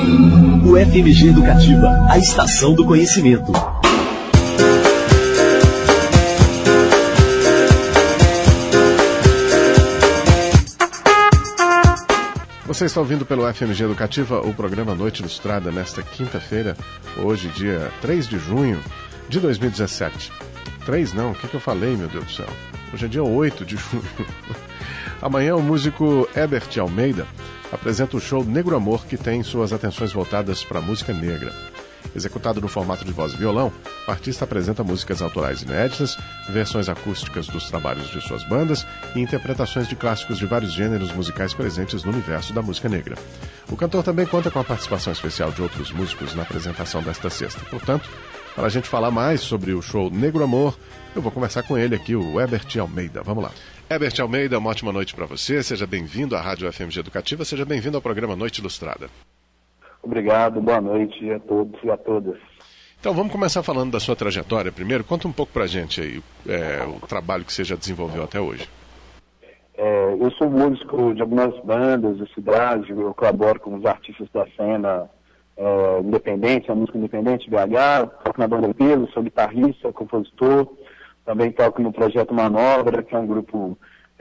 O FMG Educativa, a estação do conhecimento. Você está ouvindo pelo FMG Educativa o programa Noite Ilustrada nesta quinta-feira, hoje, dia 3 de junho de 2017. 3 não, o que eu falei, meu Deus do céu? Hoje é dia 8 de junho. Amanhã o músico Herbert Almeida apresenta o show Negro Amor, que tem suas atenções voltadas para a música negra. Executado no formato de voz e violão, o artista apresenta músicas autorais inéditas, versões acústicas dos trabalhos de suas bandas e interpretações de clássicos de vários gêneros musicais presentes no universo da música negra. O cantor também conta com a participação especial de outros músicos na apresentação desta sexta. Portanto, para a gente falar mais sobre o show Negro Amor, eu vou conversar com ele aqui, o Herbert Almeida. Vamos lá. Herbert Almeida, uma ótima noite para você. Seja bem-vindo à Rádio FMG Educativa. Seja bem-vindo ao programa Noite Ilustrada. Obrigado, boa noite a todos e a todas. Então vamos começar falando da sua trajetória primeiro. Conta um pouco pra gente aí o trabalho que você já desenvolveu até hoje. Eu sou músico de algumas bandas da cidade, eu colaboro com os artistas da cena independente, a música independente, BH, toco na banda Pelo, sou guitarrista, compositor, também toco no Projeto Manobra, que é um grupo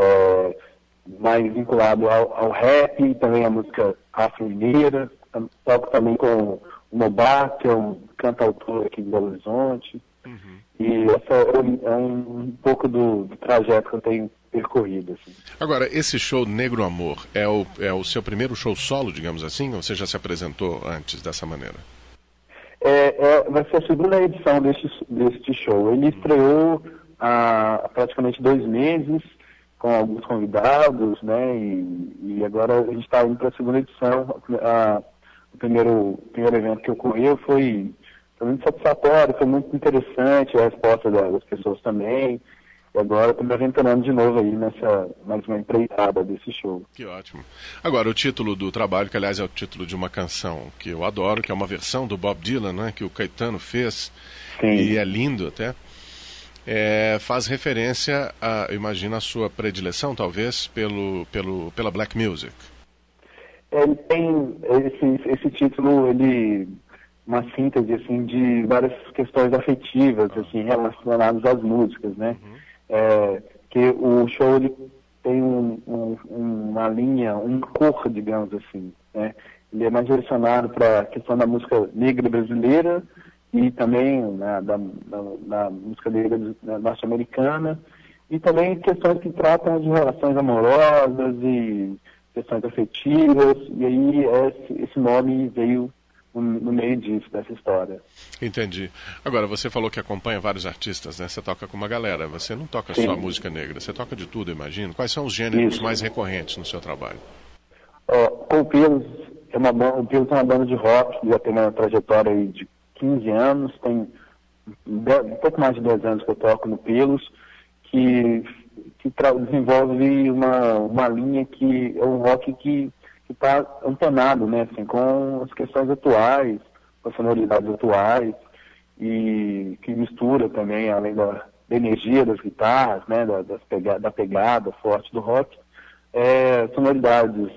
mais vinculado ao rap, também a música afro-mineira. Toco também com o Nobá, que é um cantautor aqui de Belo Horizonte. Uhum. E essa é um pouco do trajeto que eu tenho percorrido. Assim. Agora, esse show Negro Amor é o seu primeiro show solo, digamos assim, ou você já se apresentou antes dessa maneira? Vai ser a segunda edição deste show. Ele estreou há praticamente 2 meses, com alguns convidados, né? E agora a gente está indo para a segunda edição. O primeiro evento que ocorreu foi muito satisfatório, foi muito interessante a resposta das pessoas também. E agora estou me aventurando de novo aí nessa mais uma empreitada desse show. Que ótimo. Agora, o título do trabalho, que aliás é o título de uma canção que eu adoro, que é uma versão do Bob Dylan, né, que o Caetano fez. Sim. E é lindo até. Faz referência eu imagino, a sua predileção, talvez, pela black music. Ele tem esse título, uma síntese assim, de várias questões afetivas assim, relacionadas às músicas, né? Uhum. Que o show ele tem uma linha, um cor, digamos assim, né? Ele é mais direcionado para a questão da música negra brasileira e também da música negra norte-americana, e também questões que tratam de relações amorosas e questões afetivas, e aí esse nome veio no meio disso, dessa história. Entendi. Agora, você falou que acompanha vários artistas, né? Você toca com uma galera, você não toca Sim. só música negra, você toca de tudo, eu imagino. Quais são os gêneros mais recorrentes no seu trabalho? Com o Pelos, o Pelos é uma banda de rock, já tem uma trajetória aí de 15 anos, tem um pouco mais de 10 anos que eu toco no Pelos, que desenvolve uma linha que é um rock que está antenado, né, assim, com as questões atuais, com as sonoridades atuais, e que mistura também, além da energia das guitarras, né, da pegada forte do rock, sonoridades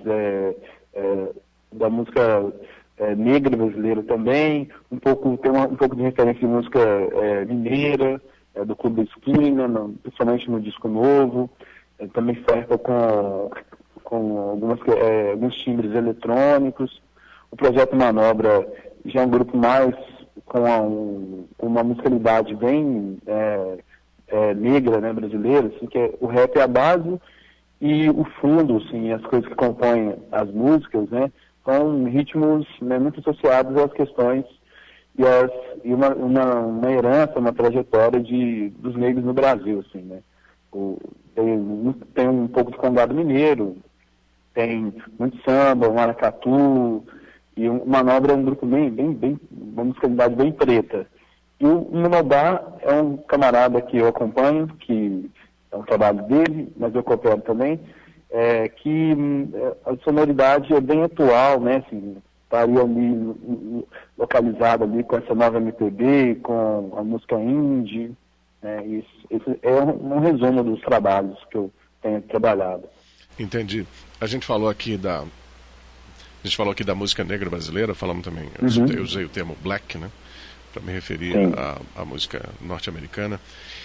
da música negra brasileira também, tem um pouco de referência de música mineira, do Clube da Esquina, principalmente no disco novo, também flerta com alguns timbres eletrônicos. O Projeto Manobra já é um grupo mais com uma musicalidade bem negra, né, brasileira, assim, que o rap é a base e o fundo, assim, as coisas que compõem as músicas, né, são ritmos, né, muito associados às questões e uma herança, uma trajetória dos negros no Brasil, assim, né. Tem um pouco de congado mineiro, tem muito samba, maracatu, e o Manobra é um grupo uma musicalidade bem preta. E o Nobá é um camarada que eu acompanho, que é um trabalho dele, mas eu coopero também, que a sonoridade é bem atual, né, assim, estaria ali localizada ali com essa nova MPB, com a música indie, né, isso é um resumo dos trabalhos que eu tenho trabalhado. Entendi. A gente falou aqui A gente falou aqui da música negra brasileira, falamos também, eu usei o termo black, né, para me referir à música norte-americana.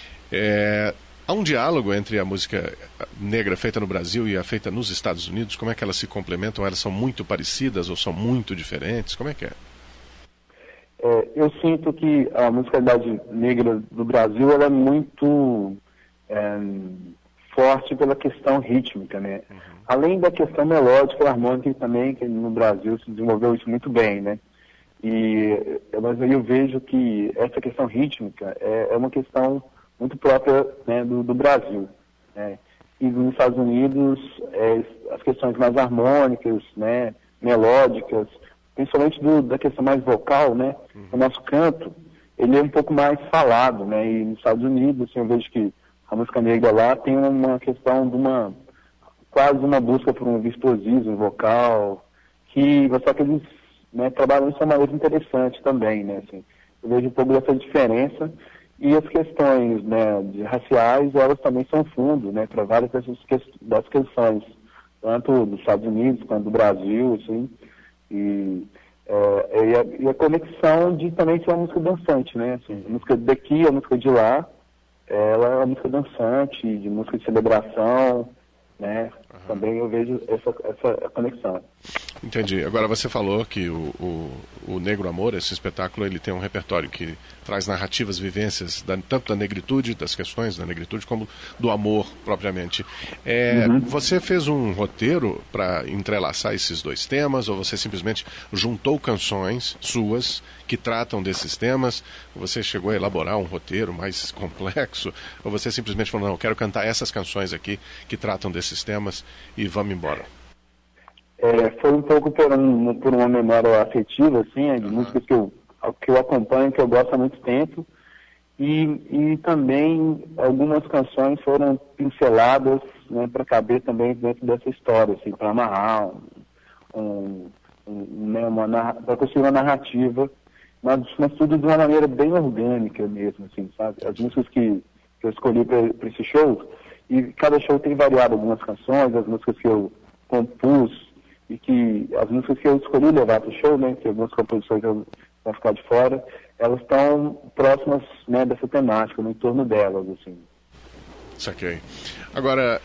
Há um diálogo entre a música negra feita no Brasil e a feita nos Estados Unidos? Como é que elas se complementam? Elas são muito parecidas ou são muito diferentes? Como é que é? Eu sinto que a musicalidade negra do Brasil ela é muito forte pela questão rítmica, né? Além da questão melódica e harmônica também, que no Brasil se desenvolveu isso muito bem, né? Mas aí eu vejo que essa questão rítmica é uma questão muito própria, né, do Brasil, né? E nos Estados Unidos, as questões mais harmônicas, né, melódicas, principalmente da questão mais vocal, né? O nosso canto, ele é um pouco mais falado, né? E nos Estados Unidos, assim, eu vejo que a música negra lá tem uma questão de quase uma busca por um virtuosismo vocal, só que eles, né, trabalham de uma maneira interessante também, né? Assim, eu vejo um pouco dessa diferença. E as questões, né, raciais, elas também são fundo, né, para várias das questões, tanto dos Estados Unidos quanto do Brasil, assim, e a conexão de também ser uma música dançante, né, assim, a música daqui, a música de lá, ela é uma música dançante, de música de celebração, né, também eu vejo essa conexão. Entendi. Agora você falou que o Negro Amor, esse espetáculo, ele tem um repertório que traz narrativas, vivências, tanto da negritude, das questões da negritude, como do amor propriamente. Você fez um roteiro para entrelaçar esses dois temas, ou você simplesmente juntou canções suas que tratam desses temas? Você chegou a elaborar um roteiro mais complexo? Ou você simplesmente falou, não, eu quero cantar essas canções aqui que tratam desses temas e vamos embora? Foi um pouco por uma memória afetiva, assim, de músicas que eu acompanho, que eu gosto há muito tempo, e também algumas canções foram pinceladas, né, para caber também dentro dessa história, assim, para amarrar, para construir uma narrativa, mas tudo de uma maneira bem orgânica mesmo, assim, sabe? As músicas que eu escolhi para esse show, e cada show tem variado algumas canções, as músicas que eu compus, e que as músicas que eu escolhi levar para o show, né, que algumas composições vão ficar de fora, elas estão próximas, né, dessa temática, no entorno delas, assim. Saquei. Agora,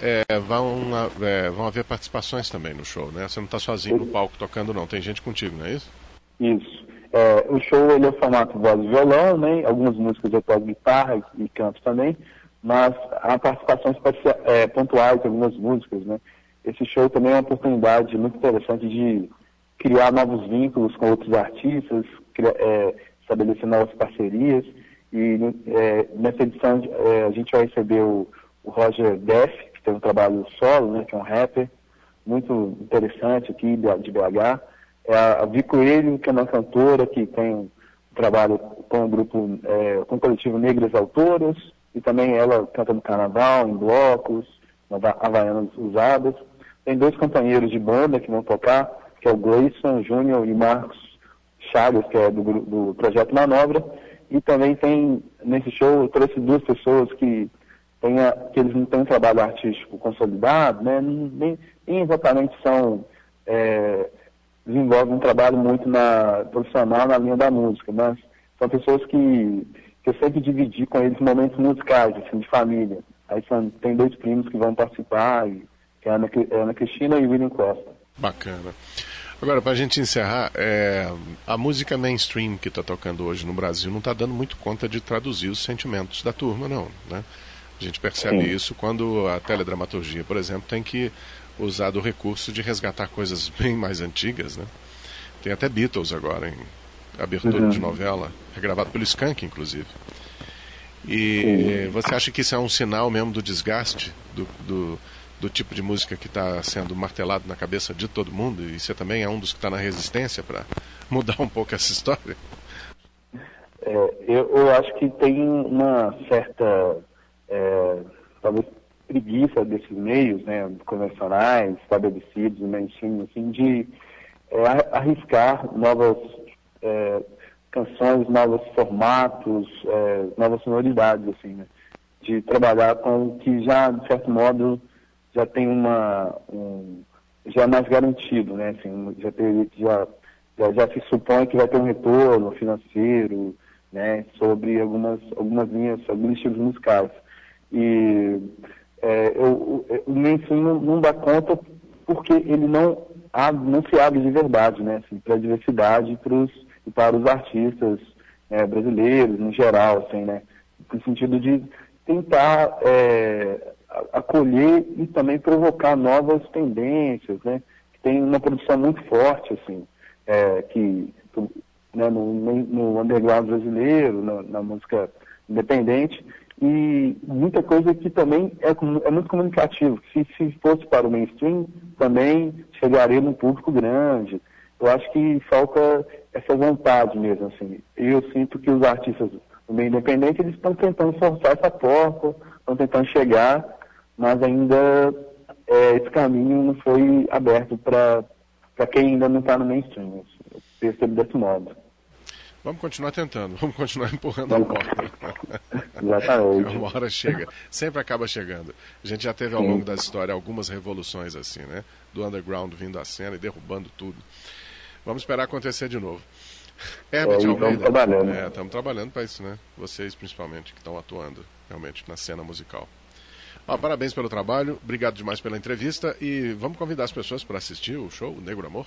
vão haver participações também no show, né? Você não está sozinho no palco tocando, não. Tem gente contigo, não é isso? Isso. O show, ele é o formato voz e violão, né? Algumas músicas eu toco guitarra e canto também, mas há participações pontuais em algumas músicas, né? Esse show também é uma oportunidade muito interessante de criar novos vínculos com outros artistas, estabelecer novas parcerias. E nessa edição a gente vai receber o Roger Def, que tem um trabalho solo, né, que é um rapper muito interessante aqui de BH. A Vi Coelho, que é uma cantora que tem um trabalho com o grupo, com o coletivo Negras Autoras, e também ela canta no carnaval, em blocos, havaianas usadas. Tem dois companheiros de banda que vão tocar, que é o Gleison Júnior e Marcos Chagas, que é do Projeto Manobra. E também tem, nesse show, eu trouxe duas pessoas que eles não têm um trabalho artístico consolidado, né? Nem exatamente desenvolvem um trabalho muito profissional na linha da música, mas são pessoas que eu sempre dividi com eles momentos musicais, assim, de família. Aí tem dois primos que vão participar, que é a Ana Cristina e o William Costa. Bacana. Agora, para a gente encerrar, a música mainstream que está tocando hoje no Brasil não está dando muito conta de traduzir os sentimentos da turma, não, né? A gente percebe isso quando a teledramaturgia, por exemplo, tem que usar do recurso de resgatar coisas bem mais antigas, né? Tem até Beatles agora em abertura de novela, regravado pelo Skank, inclusive. E você acha que isso é um sinal mesmo do desgaste do tipo de música que está sendo martelado na cabeça de todo mundo? E você também é um dos que está na resistência para mudar um pouco essa história? Eu acho que tem uma certa, talvez, preguiça desses meios, né, convencionais, estabelecidos, mainstream, assim, de arriscar novas canções, novos formatos, novas sonoridades, assim, né, de trabalhar com o que já, de certo modo, já tem já é mais garantido, né? Assim, já se supõe que vai ter um retorno financeiro, né? Sobre algumas linhas, alguns estilos musicais. E o mainstream não dá conta porque ele não se abre de verdade, né? Assim, para a diversidade e para os artistas brasileiros, no geral, assim, né? No sentido de tentar acolher e também provocar novas tendências, né? Que tem uma produção muito forte, assim, né, no underground brasileiro, na música independente, e muita coisa que também é muito comunicativo. Se fosse para o mainstream, também chegaria num público grande. Eu acho que falta essa vontade mesmo, assim. Eu sinto que os artistas do meio independente, eles estão tentando forçar essa porta, estão tentando chegar, mas ainda esse caminho não foi aberto para quem ainda não está no mainstream. Eu percebo desse modo. Vamos continuar tentando, vamos continuar empurrando a porta. Exatamente. Uma hora chega, sempre acaba chegando. A gente já teve ao longo da história algumas revoluções assim, né? Do underground vindo à cena e derrubando tudo. Vamos esperar acontecer de novo. Herbert Almeida. Estamos trabalhando para isso, né? Vocês principalmente, que estão atuando realmente na cena musical. Parabéns pelo trabalho, obrigado demais pela entrevista e vamos convidar as pessoas para assistir o show Negro Amor.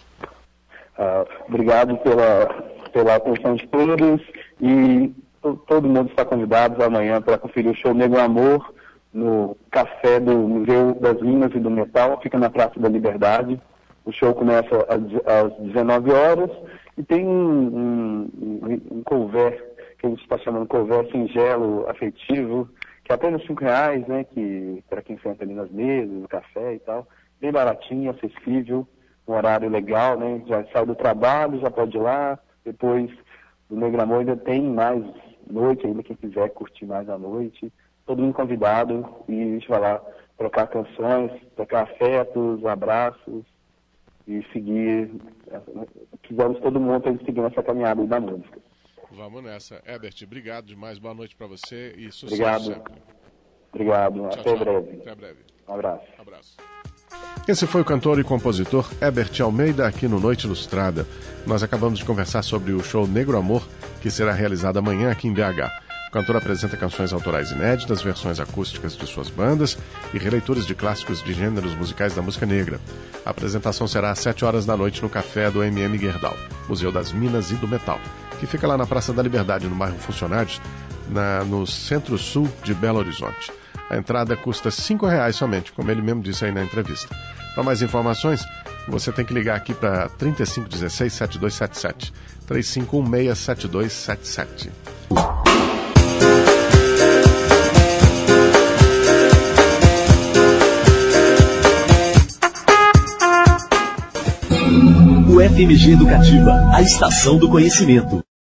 Obrigado pela atenção de todos e todo mundo está convidado amanhã para conferir o show Negro Amor no café do Museu das Minas e do Metal, fica na Praça da Liberdade. O show começa às 19 horas e tem um couvert, que a gente está chamando de couvert singelo, afetivo, que é apenas R$5, né, que para quem senta ali nas mesas, no café e tal, bem baratinho, acessível, um horário legal, né, já sai do trabalho, já pode ir lá, depois do Negro Amor ainda tem mais noite, ainda quem quiser curtir mais a noite, todo mundo convidado e a gente vai lá trocar canções, trocar afetos, abraços e seguir, quisemos todo mundo para seguir nessa caminhada da música. Vamos nessa. Herbert, obrigado demais, boa noite para você e sucesso obrigado. Sempre. Obrigado, até breve. Até breve. Um abraço. Esse foi o cantor e compositor Herbert Almeida aqui no Noite Ilustrada. Nós acabamos de conversar sobre o show Negro Amor, que será realizado amanhã aqui em BH. O cantor apresenta canções autorais inéditas, versões acústicas de suas bandas e releituras de clássicos de gêneros musicais da música negra. A apresentação será às 7 horas da noite no Café do MM Gerdau, Museu das Minas e do Metal, que fica lá na Praça da Liberdade, no bairro Funcionários, no centro-sul de Belo Horizonte. A entrada custa R$5 somente, como ele mesmo disse aí na entrevista. Para mais informações, você tem que ligar aqui para 3516-7277, 3516-7277. O FMG Educativa, a estação do conhecimento.